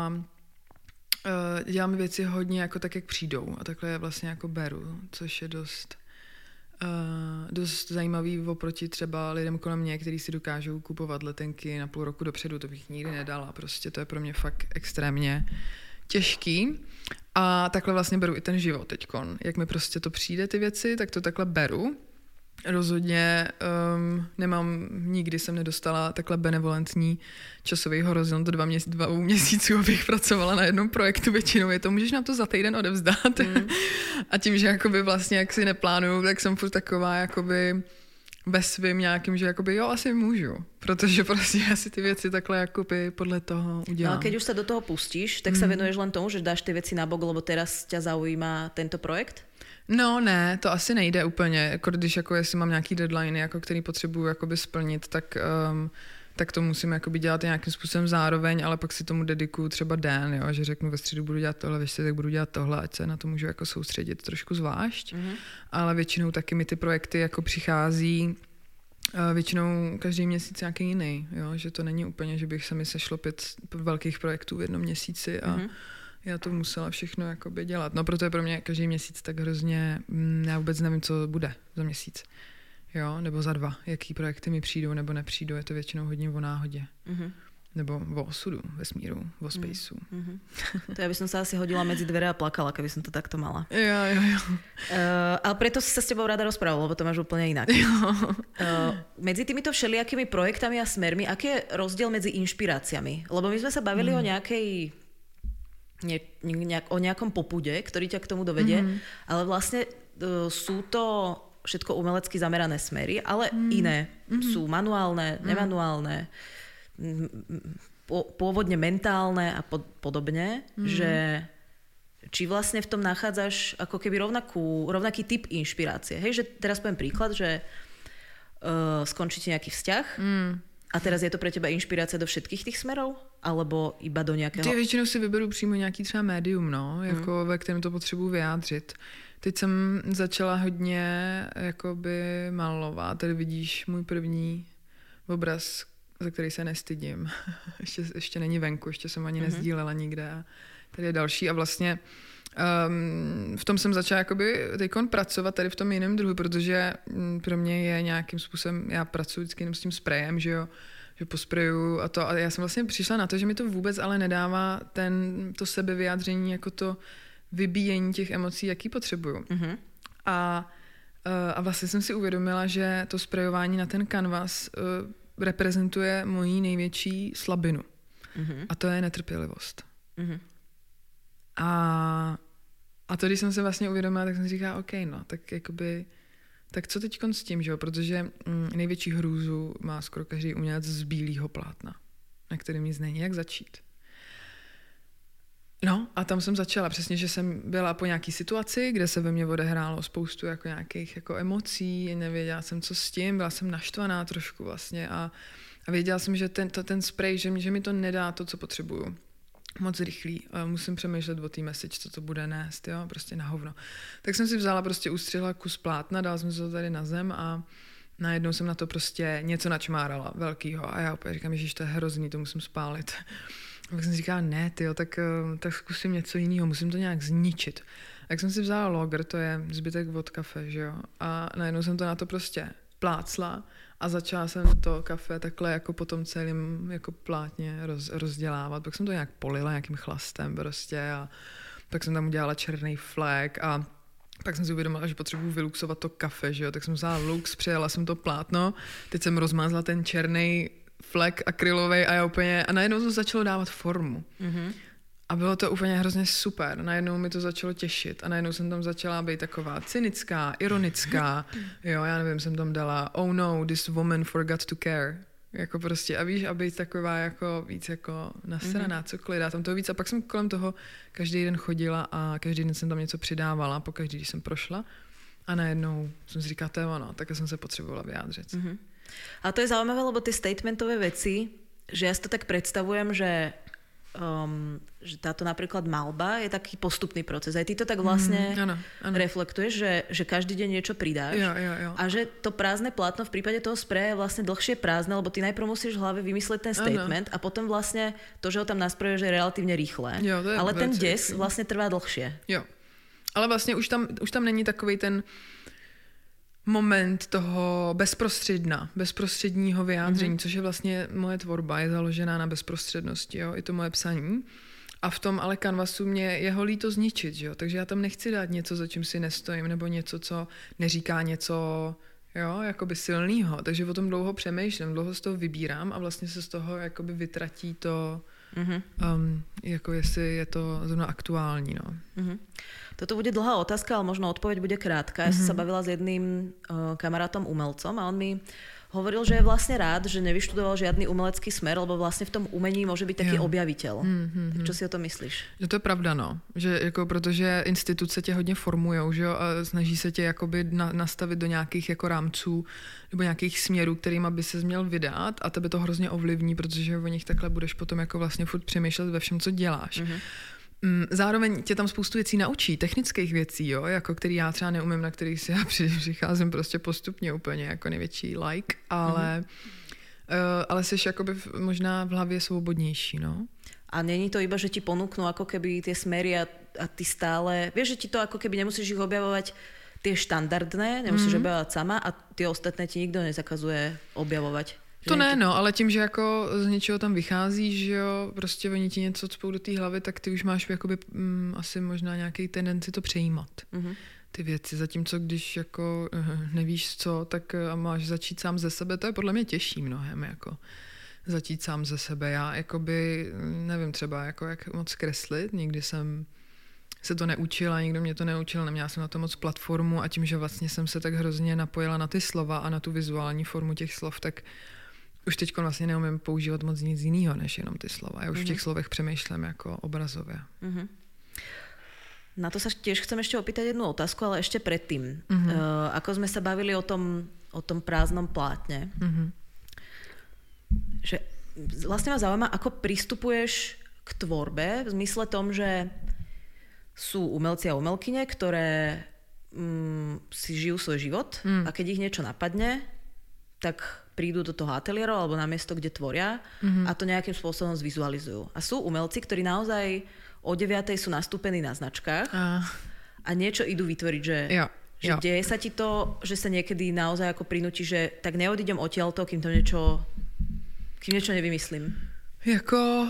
S1: dělám věci hodně jako tak, jak přijdou a takhle je vlastně jako beru, což je dost zajímavý oproti třeba lidem kolem mě, kteří si dokážou kupovat letenky na půl roku dopředu, to bych nikdy nedala, prostě to je pro mě fakt extrémně těžký a takhle vlastně beru i ten život teďkon. Jak mi prostě to přijde ty věci, tak to takhle beru. Rozhodně nikdy jsem nedostala takhle benevolentní časový horizont 2 měsíců, abych pracovala na jednom projektu, většinou je to, můžeš nám to za týden odevzdat. A tím, že jakoby vlastně jak si neplánuju, tak jsem furt taková jakoby ve svým nějakým, že jakoby jo, asi můžu, protože prostě já si ty věci takhle jakoby podle toho udělám.
S2: No a keď už sa do toho pustíš, tak sa venuješ len tomu, že dáš ty věci na bok, lebo teraz ťa zaujíma tento projekt?
S1: No ne, to asi nejde úplně, jako když jako jestli mám nějaký deadline, jako který potřebuju jakoby splnit, tak to musím jakoby dělat nějakým způsobem zároveň, ale pak si tomu dedikuju třeba den, jo, že řeknu ve středu budu dělat tohle, ve čtvrtek budu dělat tohle, ať se na to můžu jako soustředit trošku zvlášť, ale většinou taky mi ty projekty jako přichází většinou každý měsíc nějaký jiný, jo, že to není úplně, že bych se mi sešlo 5 velkých projektů v jednom měsíci a já to musela všechno jakoby dělat. No proto je pro mě každý měsíc tak hrozně, já vůbec nevím, co bude za měsíc. Jo, nebo za 2, jaký projekty mi přijdou nebo nepřijdou, je to většinou hodně o náhodě. Nebo o osudu, vesmíru, o spaceu.
S2: To ja by som sa asi hodila medzi dvere a plakala, keby som to takto mala.
S1: Jo.
S2: Ale preto sa s tebou rada rozprávala, lebo to máš úplne inak. Medzi týmito všelijakými projektami a smermi, aký je rozdiel medzi inšpiráciami? Lebo my sme sa bavili o nejakej o nejakom popude, ktorý ťa k tomu dovedie, ale vlastne sú to všetko umelecky zamerané smery, ale iné. Sú manuálne, nemanuálne, pôvodne mentálne a podobne, že či vlastne v tom nachádzaš ako keby rovnaký typ inšpirácie. Hej, že teraz poviem príklad, že skončíte nejaký vzťah a teraz je to pre teba inšpirácia do všetkých tých smerov? Alebo iba do nějakého...
S1: Ty většinou si vyberu přímo nějaký třeba médium, no, jako ve kterém to potřebuji vyjádřit. Teď jsem začala hodně jakoby malovat. Tady vidíš můj první obraz, za který se nestydím. ještě není venku, ještě jsem ani nezdílela nikde. A tady je další a vlastně v tom jsem začala jakoby teďkon pracovat tady v tom jiném druhu, protože pro mě je nějakým způsobem, já pracuji vždycky jenom s tím sprejem, že jo, že posprejuju a to. A já jsem vlastně přišla na to, že mi to vůbec ale nedává to sebevyjádření, jako to vybíjení těch emocí, jaký potřebuju. A vlastně jsem si uvědomila, že to sprejování na ten kanvas reprezentuje moji největší slabinu. A to je netrpělivost. A to, když jsem se vlastně uvědomila, tak jsem si říkala, OK, no, tak jakoby, tak co teď s tím, že jo? Protože největší hrůzu má skoro každý umělec z bílého plátna, na kterým nic není, jak začít. No a tam jsem začala přesně, že jsem byla po nějaký situaci, kde se ve mně odehrálo spoustu jako nějakých jako emocí, nevěděla jsem, co s tím, byla jsem naštvaná trošku vlastně a věděla jsem, že ten spray, že mi to nedá to, co potřebuju. Moc rychlý. Musím přemýšlet o té message, co to bude nést, jo, prostě na hovno. Tak jsem si vzala, prostě ustřihla kus plátna, dala jsem se to tady na zem a najednou jsem na to prostě něco načmárala velkýho a já opět říkám, ježiš, to je hrozný, to musím spálit. A tak jsem si říkala, ne, tyjo, tak zkusím něco jiného, musím to nějak zničit. Tak jsem si vzala lager, to je zbytek od kafe, že jo, a najednou jsem to na to prostě plácla a začala jsem to kafe takhle jako po tom celém jako plátně rozdělávat. Pak jsem to nějak polila nějakým chlastem prostě a pak jsem tam udělala černý flek a pak jsem si uvědomila, že potřebuji vyluxovat to kafe, že jo, tak jsem vzala lux, přijela jsem to plátno, teď jsem rozmázla ten černý flek akrylovej a najednou to začalo dávat formu. Mm-hmm. A bylo to úplně hrozně super. Najednou mi to začalo těšit a najednou jsem tam začala být taková cynická, ironická. Jo, já nevím, jsem tam dala oh no, this woman forgot to care. Jako prostě, a víš, a být taková jako víc jako nasraná, cokoliv, dá tam toho víc. A pak jsem kolem toho každý den chodila a každý den jsem tam něco přidávala, pokaždý, když jsem prošla. A najednou jsem si říkala, to je ono, tak jsem se potřebovala vyjádřit. Mm-hmm.
S2: A to je zaujímavé, lebo tie statementové veci, že ja si to tak predstavujem, že táto napríklad malba je taký postupný proces. Aj ty to tak vlastne
S1: ano.
S2: reflektuješ, že každý deň niečo pridáš.
S1: Jo.
S2: A že to prázdne plátno v prípade toho spreja je vlastne dlhšie prázdne, lebo ty najprv musíš v hlave vymysleť ten statement a potom vlastne to, že ho tam naspreješ, je relatívne rýchle.
S1: Jo,
S2: ale ten des vlastne trvá dlhšie.
S1: Jo. Ale vlastně už tam není takovej ten moment toho bezprostředního vyjádření, což je vlastně moje tvorba, je založená na bezprostřednosti, jo, i to moje psaní. A v tom ale kanvasu mě je líto zničit, jo, takže já tam nechci dát něco, za čím si nestojím, nebo něco, co neříká něco, jo, jakoby silnýho, takže o tom dlouho přemýšlím, dlouho z toho vybírám a vlastně se z toho jakoby vytratí to, jako jestli je to zrovna aktuální, no.
S2: Toto bude dlhá otázka, ale možno odpoveď bude krátka. Ja som sa bavila s jedným kamarátom umelcom a on mi hovoril, že je vlastne rád, že nevyštudoval žiadny umelecký smer, lebo vlastne v tom umení môže byť taký objaviteľ. Tak čo si o tom myslíš?
S1: Že to je pravda, no. Že jako, protože instituce tě hodně formujou, že jo, a snaží se tě jakoby nastavit do nějakých jako rámců nebo nějakých směrů, kterýma by ses měl vydat a tebe to hrozně ovlivní, protože o nich takhle budeš potom jako vlastně furt přemýšlet ve všem, co děláš. Zároveň tě tam spoustu věcí naučí, technických věcí, jo, jako který já třeba neumím, na kterých si já přicházím prostě postupně úplně jako největší like, ale jsi jakoby možná v hlavě svobodnější, no.
S2: A není to iba, že ti ponúknú ako keby tie smery a ty stále, vieš, že ti to ako keby nemusíš ich objavovať tie štandardné, nemusíš objavovať sama a tie ostatné ti nikto nezakazuje objavovať.
S1: To ne, no, ale tím, že jako z něčeho tam vycházíš, že jo, prostě oni ti něco cpou do té hlavy, tak ty už máš jakoby asi možná nějaký tendenci to přejímat. Ty věci, zatímco když jako nevíš co, tak máš začít sám ze sebe, to je podle mě těžší mnohem, jako začít sám ze sebe. Já jakoby, nevím třeba, jako jak moc kreslit, nikdy jsem se to neučila, nikdo mě to neučil, neměla jsem na to moc platformu a tím, že vlastně jsem se tak hrozně napojila na ty slova a na tu vizuální formu těch slov, tak už teď vlastně neumím používat moc nic jiného, než jenom ty slova. Já už v těch slovech přemýšlím jako obrazově.
S2: Na to sa tiež chcem ešte opýtať jednu otázku, ale ešte predtým. Ako sme sa bavili o tom prázdnom plátne, že vlastne ma zaujíma, ako pristupuješ k tvorbe v zmysle tom, že sú umelci a umelkyne, ktoré si žijú svoj život a keď ich niečo napadne, tak prídu do toho ateliéru alebo na miesto, kde tvoria a to nejakým spôsobom zvizualizujú. A sú umelci, ktorí naozaj o 9:00 sú nastúpení na značkách a niečo idú vytvoriť, že deje sa ti to, že sa niekedy naozaj ako prinúti, že tak neodídem odtiaľto, kým niečo nevymyslím.
S1: Jako...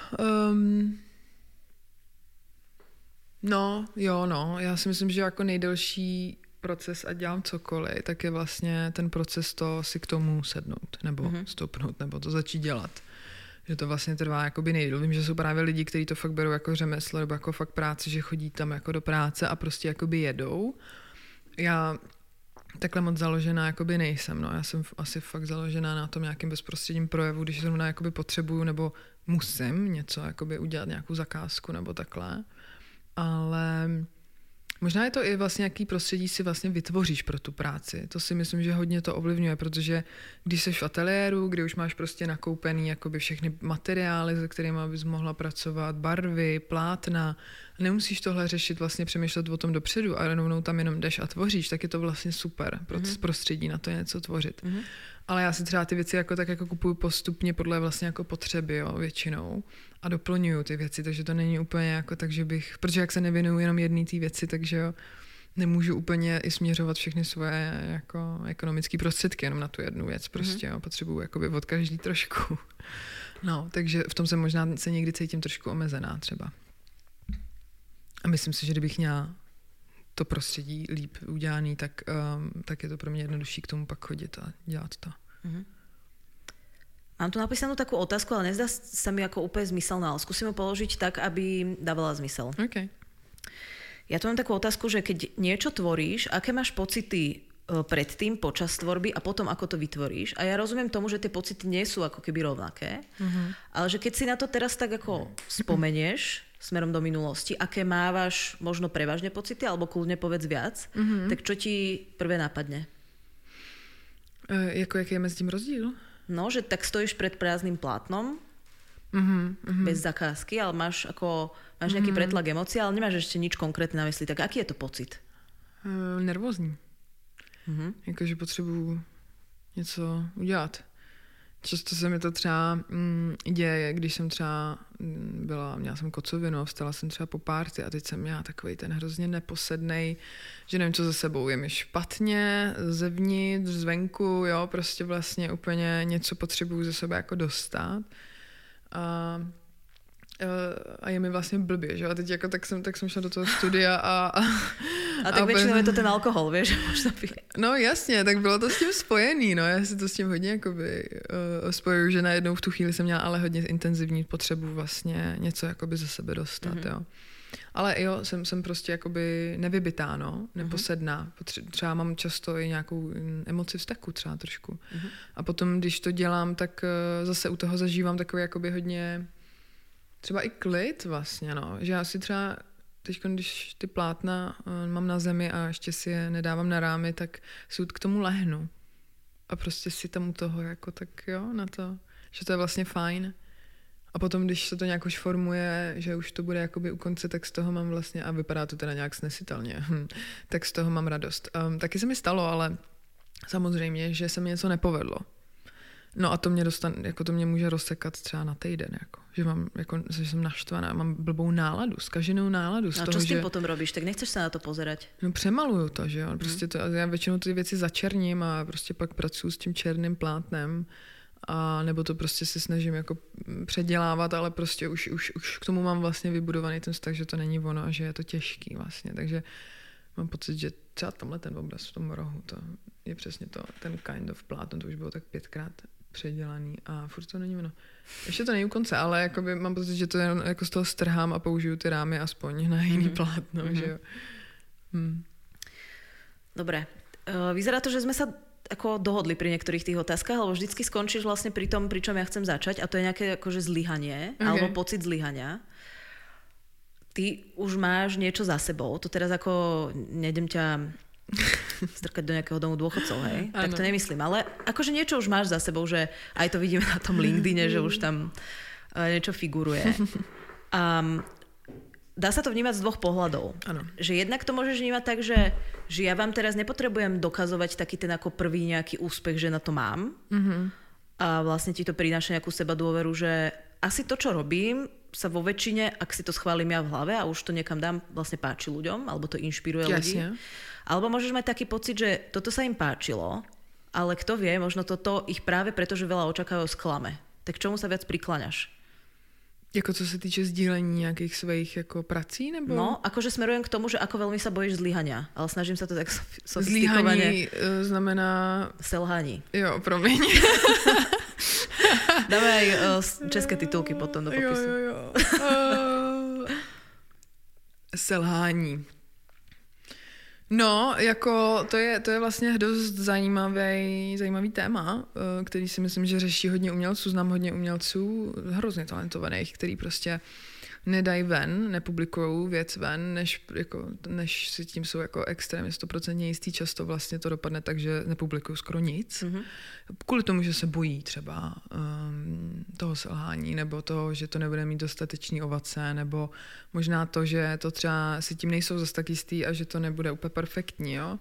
S1: Já si myslím, že jako nejdelší proces, ať dělám cokoliv, tak je vlastně ten proces to si k tomu sednout, nebo stoupnout, nebo to začít dělat. Že to vlastně trvá jakoby nejdýl. Vím, že jsou právě lidi, kteří to fakt berou jako řemeslo, nebo jako fakt práci, že chodí tam jako do práce a prostě jakoby jedou. Já takhle moc založená jakoby nejsem, no. Já jsem asi fakt založená na tom nějakým bezprostředním projevu, když zrovna jakoby potřebuju, nebo musím něco, jakoby udělat nějakou zakázku nebo takhle, ale možná je to i vlastně, jaký prostředí si vlastně vytvoříš pro tu práci. To si myslím, že hodně to ovlivňuje, protože když jsi v ateliéru, kde už máš prostě nakoupený jakoby všechny materiály, se kterými bys mohla pracovat, barvy, plátna, nemusíš tohle řešit, vlastně přemýšlet o tom dopředu a rovnou tam jenom jdeš a tvoříš, tak je to vlastně super prostředí na to něco tvořit. Ale já si třeba ty věci jako tak jako kupuju postupně podle vlastně jako potřeby, jo, většinou. A doplňuju ty věci, takže to není úplně jako tak, že bych, protože jak se nevěnuju jenom jedné té věci, takže jo, nemůžu úplně i směřovat všechny svoje jako ekonomické prostředky jenom na tu jednu věc, prostě jo, potřebuju jakoby od každý trošku. No, takže v tom se možná se někdy cítím trošku omezená třeba. A myslím si, že kdybych měla to prostředí líp udělaný, tak je to pro mě jednodušší k tomu pak chodit a dělat to.
S2: Mám tu napísanú takú otázku, ale nezdá sa mi ako úplne zmyselná, ale skúsim ju položiť tak, aby dávala zmysel.
S1: Okay.
S2: Ja tu mám takú otázku, že keď niečo tvoríš, aké máš pocity predtým, počas tvorby a potom ako to vytvoríš. A ja rozumiem tomu, že tie pocity nie sú ako keby rovnaké, ale že keď si na to teraz tak ako spomenieš smerom do minulosti, aké mávaš možno prevažne pocity, alebo kľudne povedz viac, tak čo ti prvé napadne?
S1: Jako jaký je mezi tím rozdíl?
S2: No, že tak stojíš pred prázdnym plátnom, bez zakázky, ale máš nejaký pretlak emócií, ale nemáš ešte nič konkrétne na mysli. Tak aký je to pocit?
S1: Nervózní. Jakože potřebuju něco udělat. Často se mi to třeba děje, když jsem třeba měla jsem kocovinu a vstala jsem třeba po párty a teď jsem měla takovej ten hrozně neposednej, že nevím, co za sebou je mi špatně, zevnitř, zvenku, jo, prostě vlastně úplně něco potřebuju ze sebe jako dostat. A je mi vlastně blbě, že? A teď jako tak jsem šla do toho studia a
S2: tak většinou je to ten alkohol, víš?
S1: No jasně, tak bylo to s tím spojený, no, já si to s tím hodně jakoby spojuju, že najednou v tu chvíli jsem měla ale hodně intenzivní potřebu vlastně něco jakoby ze sebe dostat, jo. Ale jo, jsem prostě jakoby nevybitá, no, neposedná. Třeba mám často i nějakou emoci vzteku třeba trošku. A potom, když to dělám, tak zase u toho zažívám takový jakoby hodně třeba i klid vlastně, no. Že já si třeba teď, když ty plátna mám na zemi a ještě si je nedávám na rámy, tak si k tomu lehnu. A prostě si tam u toho jako tak jo, na to, že to je vlastně fajn. A potom, když se to nějak už formuje, že už to bude jakoby u konce, tak z toho mám vlastně, a vypadá to teda nějak snesitelně, tak z toho mám radost. Taky se mi stalo, ale samozřejmě, že se mi něco nepovedlo. No a to mě může rozsekat třeba na týden, jako. Že jsem naštvaná, mám blbou náladu, zkaženou náladu.
S2: A čo s tím potom robíš? Tak nechceš se na to pozerať?
S1: No přemaluju to, že jo. Prostě já většinou ty věci začerním a prostě pak pracuji s tím černým plátnem. A nebo to prostě se snažím jako předělávat, ale prostě už k tomu mám vlastně vybudovaný ten vztah, že to není ono a že je to těžký vlastně. Takže mám pocit, že třeba tamhle ten obraz v tom rohu, to je přesně to, ten kind of plátno, to už bylo tak 5krát předělaný a furt to není ono. Ještě to není u konce, ale jakoby mám pocit, že to jenom jako z toho strhám a použiju ty rámy aspoň na jiný plátno, že jo.
S2: Dobre. Vyzerá to, že sme sa ako dohodli pri niektorých tých otázkach, alebo vždycky skončíš vlastne pri tom, pri čom ja chcem začať, a to je nejaké akože zlyhanie, alebo pocit zlyhania. Ty už máš niečo za sebou, to teraz ako nejdem ťa strkať do nejakého domu dôchodcov, hej? Ano. Tak to nemyslím, ale akože niečo už máš za sebou, že aj to vidíme na tom LinkedIne, že už tam niečo figuruje. Dá sa to vnímať z dvoch pohľadov.
S1: Ano.
S2: Že jednak to môžeš vnímať tak, že ja vám teraz nepotrebujem dokazovať taký ten ako prvý nejaký úspech, že na to mám. A vlastne ti to prináša nejakú seba dôveru, že asi to, čo robím, sa vo väčšine, ak si to schválim ja v hlave a už to niekam dám, vlastne páči ľuďom, alebo to inšpiruje ľudí. Alebo môžeš mať taký pocit, že toto sa im páčilo, ale kto vie, možno toto ich práve preto, že veľa očakávajú, sklame. Tak čomu sa viac prikláňaš?
S1: Jako co se týče sdílení nějakých svých jako prací, nebo?
S2: No, akože smerujem k tomu, že ako veľmi sa bojíš zlyhania, ale snažím sa to tak sofistikovaně.
S1: Zlyhání znamená...
S2: Selhání.
S1: Jo, promiň.
S2: Dáme aj české titulky potom do popisu.
S1: Jo. Selhání. No, jako to je vlastně dost zajímavý téma, který si myslím, že řeší hodně umělců. Znám hodně umělců hrozně talentovaných, který prostě nedají ven, nepublikují věc ven, než si tím jsou jako extrémně 100% jistý. Často vlastně to dopadne tak, že nepublikují skoro nic. Mm-hmm. Kvůli tomu, že se bojí třeba toho selhání, nebo toho, že to nebude mít dostatečný ovace, nebo možná to, že to třeba si tím nejsou zas tak jistý a že to nebude úplně perfektní. Jo?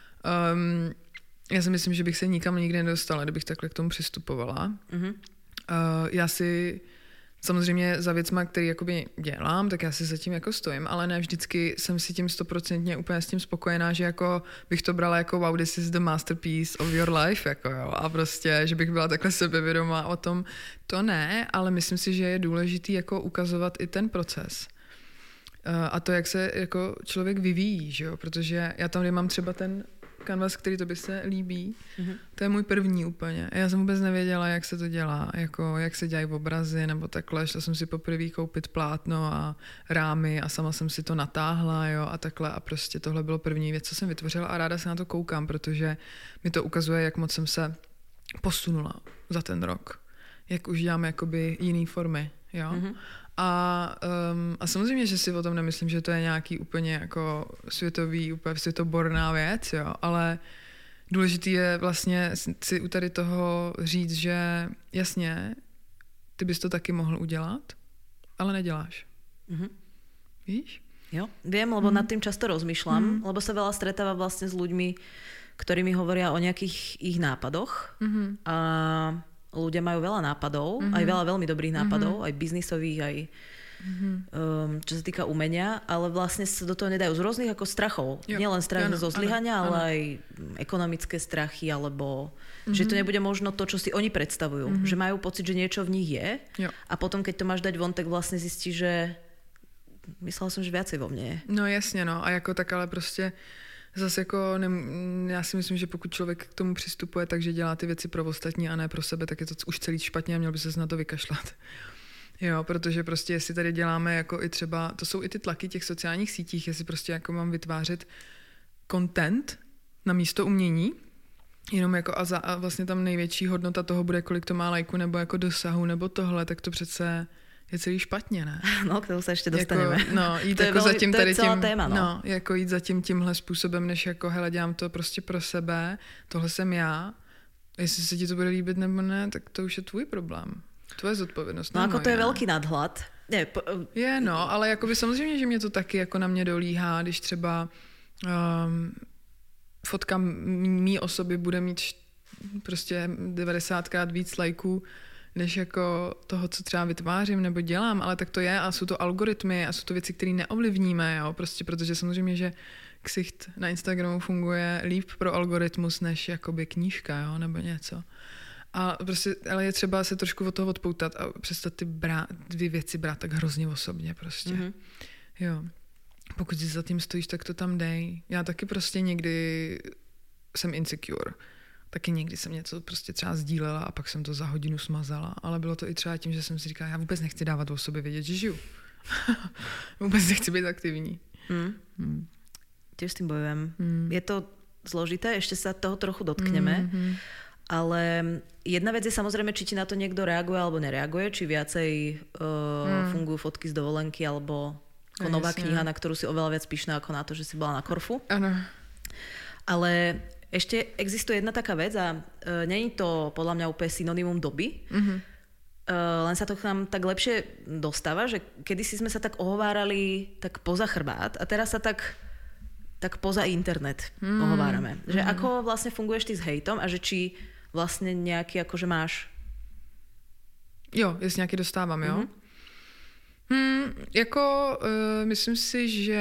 S1: Já si myslím, že bych se nikam nikdy nedostala, kdybych takhle k tomu přistupovala. Mm-hmm. Já si samozřejmě za věcma, který jakoby dělám, tak já si zatím jako stojím, ale ne vždycky jsem si tím 100% úplně s tím spokojená, že jako bych to brala jako wow, this is the masterpiece of your life, jako jo, a prostě, že bych byla takhle sebevědomá o tom, to ne, ale myslím si, že je důležitý jako ukazovat i ten proces. A to, jak se jako člověk vyvíjí, že jo, protože já tam mám třeba ten kanvas, který to by se líbí. Mm-hmm. To je můj první úplně. Já jsem vůbec nevěděla, jak se to dělá, jako jak se dělají obrazy nebo takhle. Šla jsem si poprvé koupit plátno a rámy a sama jsem si to natáhla, jo, a takhle a prostě tohle bylo první věc, co jsem vytvořila a ráda se na to koukám, protože mi to ukazuje, jak moc jsem se posunula za ten rok. Jak už dělám jakoby jiný formy, jo. Mm-hmm. A samozřejmě, že si o tom nemyslím, že to je nějaký úplně jako úplně světoborná věc, jo, ale důležitý je vlastně si u tady toho říct, že jasně, ty bys to taky mohl udělat, ale neděláš. Mm-hmm. Víš?
S2: Jo, viem, lebo nad tým často rozmýšľam, lebo sa veľa stretávam vlastne s ľuďmi, ktorí mi hovoria o nejakých ich nápadoch a ľudia majú veľa nápadov, aj veľa veľmi dobrých nápadov, aj biznisových, aj čo sa týka umenia, ale vlastne sa do toho nedajú z rôznych ako strachov. Nielen strach zo zlyhania, ale aj ekonomické strachy, alebo že to nebude možno to, čo si oni predstavujú. Že majú pocit, že niečo v nich je a potom, keď to máš dať von, tak vlastne zistí, že myslela som, že viacej vo mne je.
S1: No jasně, no. A jako tak ale prostě zase jako, já si myslím, že pokud člověk k tomu přistupuje tak, že dělá ty věci pro ostatní a ne pro sebe, tak je to už celý špatně a měl by se na to vykašlat. Jo, protože prostě jestli tady děláme jako i třeba, to jsou i ty tlaky těch sociálních sítích, jestli prostě jako mám vytvářet content na místo umění, jenom jako a vlastně tam největší hodnota toho bude, kolik to má lajku nebo jako dosahu nebo tohle, tak to přece je celý špatně, ne?
S2: No, k tomu se ještě dostaneme.
S1: Jako, no, jít
S2: to
S1: jako
S2: velmi,
S1: zatím
S2: to
S1: tady
S2: je celá
S1: tím,
S2: téma, no.
S1: Jako jít zatím tímhle způsobem, než jako, hele, dělám to prostě pro sebe, tohle jsem já, jestli se ti to bude líbit nebo ne, tak to už je tvůj problém. Tvoje zodpovědnost.
S2: No, jako to je velký nadhlad.
S1: Je, no, ale jakoby samozřejmě, že mě to taky jako na mě dolíhá, když třeba fotka mý osoby bude mít prostě 90krát víc lajků, než jako toho, co třeba vytvářím nebo dělám, ale tak to je a jsou to algoritmy a jsou to věci, které neovlivníme, jo, prostě protože samozřejmě, že ksicht na Instagramu funguje líp pro algoritmus, než jakoby knížka, jo, nebo něco. A prostě, ale je třeba se trošku od toho odpoutat a přestat ty dvě věci brát tak hrozně osobně prostě. Mm-hmm. Jo. Pokud si za tím stojíš, tak to tam dej. Já taky prostě někdy jsem insecure. Taky někdy jsem něco prostě třeba sdílela a pak jsem to za hodinu smazala, ale bylo to i třeba tím, že jsem si říkala, já vůbec nechci dávat o sobě vědět, že žiju. Vůbec nechci být aktivní.
S2: Tiež s tým bojujem. Je to zložité, ešte sa toho trochu dotkneme, ale jedna vec je samozrejme, či ti na to niekto reaguje alebo nereaguje, či viacej fungujú fotky z dovolenky alebo ako nová kniha, na ktorú si oveľa viac pyšná ako na to, že si bola na Korfu.
S1: Ano.
S2: Ale ešte existuje jedna taká vec a není to podľa mňa úplne synonymum doby, len sa to k nám tak lepšie dostáva, že kedysi sme sa tak ohovárali tak poza chrbát a teraz sa tak poza internet ohovárame. Že ako vlastne funguješ ty s hejtom a že či vlastne nejaký akože máš...
S1: Jo, jestli nějaký dostávám, jo? Myslím si, že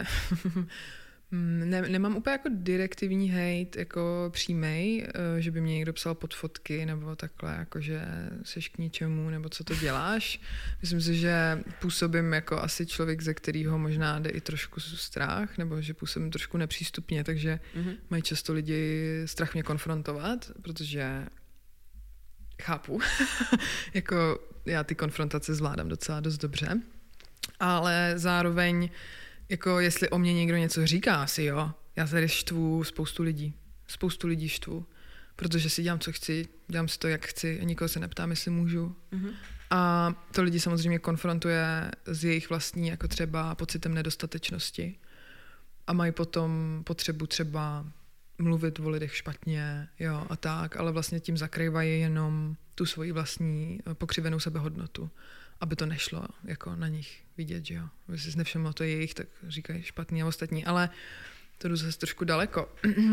S1: nemám úplně jako direktivní hejt, jako přímej, že by mě někdo psal pod fotky nebo takhle, jako že seš k ničemu, nebo co to děláš. Myslím si, že působím jako asi člověk, ze kterého možná jde i trošku strach, nebo že působím trošku nepřístupně, takže mají často lidi strach mě konfrontovat, protože chápu. Jako já ty konfrontace zvládám docela dost dobře, ale zároveň jako jestli o mě někdo něco říká, asi jo. Já tady štvu spoustu lidí štvu, protože si dělám, co chci, dělám si to, jak chci a nikoho se neptám, jestli můžu. A to lidi samozřejmě konfrontuje s jejich vlastní jako třeba pocitem nedostatečnosti a mají potom potřebu třeba mluvit o lidech špatně, jo, a tak, ale vlastně tím zakrývají jenom tu svoji vlastní pokřivenou sebehodnotu, aby to nešlo jako na nich vidět, že jo. Když si nevšimlo to jejich, tak říkají špatný a ostatní, ale to jdu zase trošku daleko.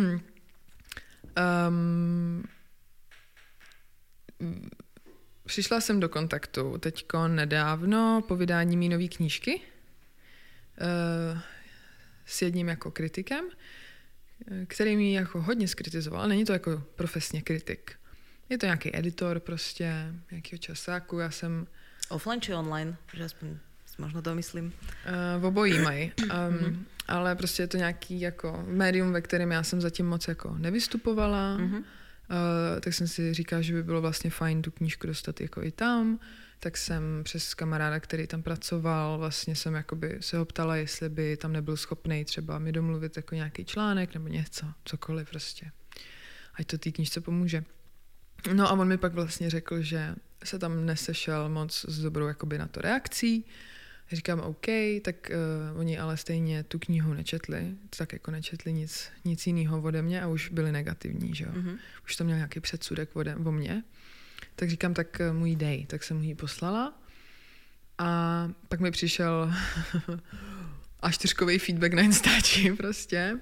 S1: Přišla jsem do kontaktu teďko nedávno po vydání mý nový knížky s jedním jako kritikem, který mi jako hodně skritizoval. Není to jako profesně kritik. Je to nějaký editor prostě, nějakého časáku. Já jsem...
S2: Offline či online? Že aspoň možno domyslím.
S1: Obojí mají. Ale prostě je to nějaký jako médium, ve kterém já jsem zatím moc jako nevystupovala. Tak jsem si říkala, že by bylo vlastně fajn tu knížku dostat jako i tam. Tak jsem přes kamaráda, který tam pracoval, vlastně jsem jakoby se ho ptala, jestli by tam nebyl schopný třeba mi domluvit jako nějaký článek nebo něco, cokoliv prostě. Ať to té knížce pomůže. No a on mi pak vlastně řekl, že se tam nesešel moc s dobrou jakoby na to reakcí. Říkám OK, tak oni ale stejně tu knihu nečetli, tak jako nečetli nic jiného ode mě a už byli negativní, že jo. Už to měl nějaký předsudek o mně. Tak říkám, tak mu ji dej. Tak jsem mu ji poslala a pak mi přišel A4kový feedback na Instači prostě,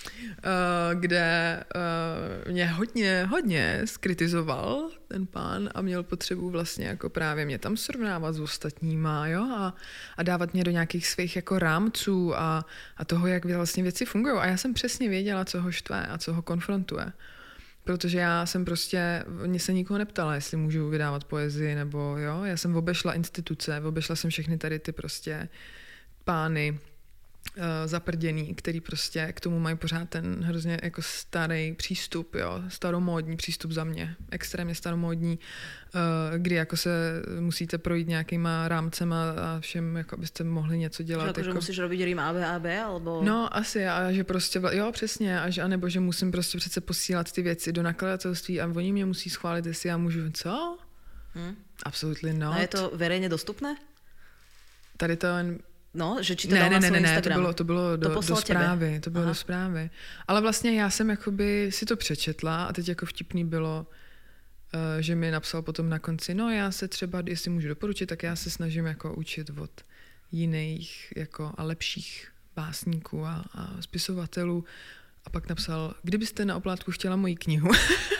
S1: kde mě hodně skritizoval ten pán a měl potřebu vlastně jako právě mě tam srovnávat s ostatníma, jo, a dávat mě do nějakých svých jako rámců a toho, jak vlastně věci fungují. A já jsem přesně věděla, co ho štve a co ho konfrontuje. Protože já jsem prostě, mě se nikoho neptala, jestli můžu vydávat poezii, nebo jo, já jsem obešla instituce, obešla jsem všechny tady ty prostě pány zaprděný, který prostě k tomu mají pořád ten hrozně jako starý přístup, jo, staromódní přístup za mě, extrémně staromódní, kdy jako se musíte projít nějakýma rámcema a všem, jako abyste mohli něco dělat.
S2: Že jako, že musíš robiť rým AB, alebo...
S1: No, asi, a že prostě, jo, přesně, a nebo že musím prostě přece posílat ty věci do nakladatelství a oni mě musí schválit, jestli já můžu, co? Absolutely not.
S2: A je to verejne dostupné?
S1: Tady to jen...
S2: No, že či to dal na svůj Instagram.
S1: To bylo do zprávy. To bylo do zprávy. Ale vlastně já jsem jakoby si to přečetla a teď jako vtipný bylo, že mi napsal potom na konci, no já se třeba, jestli můžu doporučit, tak já se snažím jako učit od jiných jako a lepších básníků a spisovatelů. A pak napsal, kdybyste na oplátku chtěla moji knihu.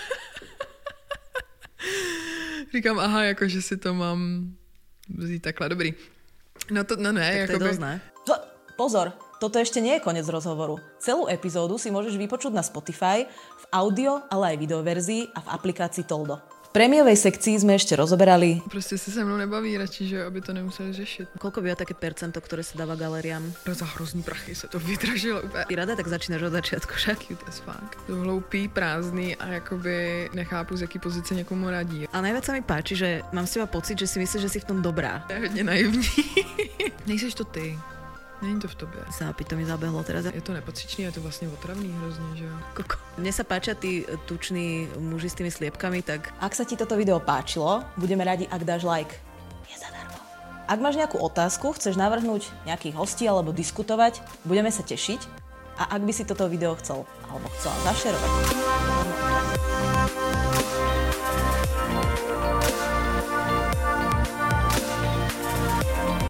S1: Říkám, aha, jako že si to mám vzít takhle, dobrý. No to no ne,
S2: tak to je dosť, ne? Pozor, toto ešte nie je koniec rozhovoru. Celú epizódu si môžeš vypočuť na Spotify, v audio, ale aj videoverzii a v aplikácii Toldo. V prémiovej sekcii sme ešte rozoberali...
S1: Prostě se se mnou nebaví radši, že aby to nemuseli řešit.
S2: Koľko býva také percento, ktoré sa dáva galeriám?
S1: Za hrozný prachy se to vydražilo úplně.
S2: Ty rada tak začínaš od začiatku, však?
S1: Cute as fuck. To hloupý, prázdný a jakoby nechápu, z jaký pozice někomu radí.
S2: A najviac sa mi páči, že mám z teba pocit, že si myslíš, že si v tom dobrá.
S1: Je hodně naivní. Nejseš to ty. Není to v tobě.
S2: Sápi, to mi zabehlo teraz.
S1: Je to nepatřičný, je to vlastně otravný hrozně, že jo?
S2: Koko. Mne sa páčia tí tuční muži s tými sliepkami, tak ak sa ti toto video páčilo, budeme radi, ak dáš like. Je zadarmo. Ak máš nejakú otázku, chceš navrhnúť nejakých hostí alebo diskutovať, budeme sa tešiť. A ak by si toto video chcel alebo chcela zašerovať,